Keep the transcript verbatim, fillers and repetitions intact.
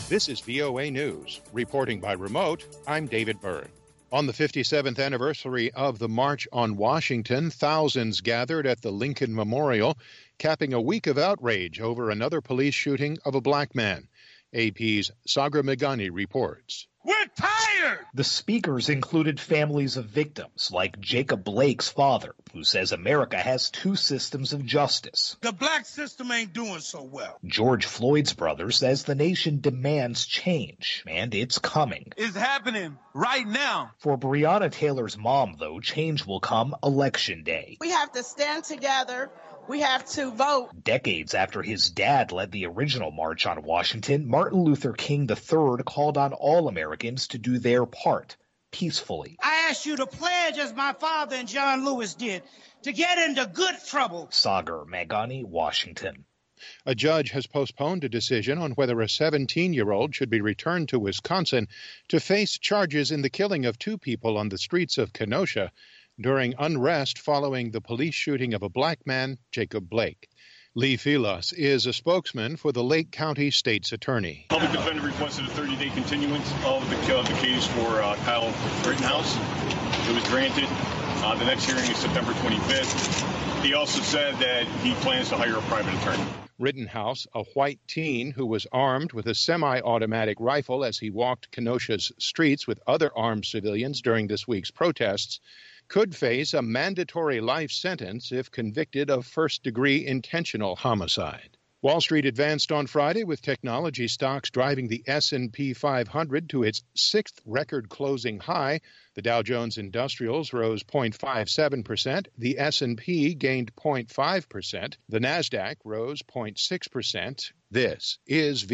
This is V O A News. Reporting by remote, I'm David Byrne. On the fifty-seventh anniversary of the March on Washington, thousands gathered at the Lincoln Memorial, capping a week of outrage over another police shooting of a black man. A P's Sagar Meghani reports. We're tired! The speakers included families of victims, like Jacob Blake's father, who says America has two systems of justice. The black system ain't doing so well. George Floyd's brother says the nation demands change, and it's coming. It's happening right now. For Breonna Taylor's mom, though, change will come Election Day. We have to stand together. We have to vote. Decades after his dad led the original March on Washington, Martin Luther King the third called on all Americans to do their part peacefully. I ask you to pledge, as my father and John Lewis did, to get into good trouble. Sagar Meghani, Washington. A judge has postponed a decision on whether a seventeen-year-old should be returned to Wisconsin to face charges in the killing of two people on the streets of Kenosha during unrest following the police shooting of a black man, Jacob Blake. Lee Filas is a spokesman for the Lake County State's Attorney. Public defender requested a thirty-day continuance of the, of the case for uh, Kyle Rittenhouse. It was granted. Uh, the next hearing is September twenty-fifth. He also said that he plans to hire a private attorney. Rittenhouse, a white teen who was armed with a semi-automatic rifle as he walked Kenosha's streets with other armed civilians during this week's protests, could face a mandatory life sentence if convicted of first-degree intentional homicide. Wall Street advanced on Friday with technology stocks driving the S and P five hundred to its sixth record closing high. The Dow Jones Industrials rose zero point five seven percent. The S and P gained zero point five percent. The Nasdaq rose zero point six percent. This is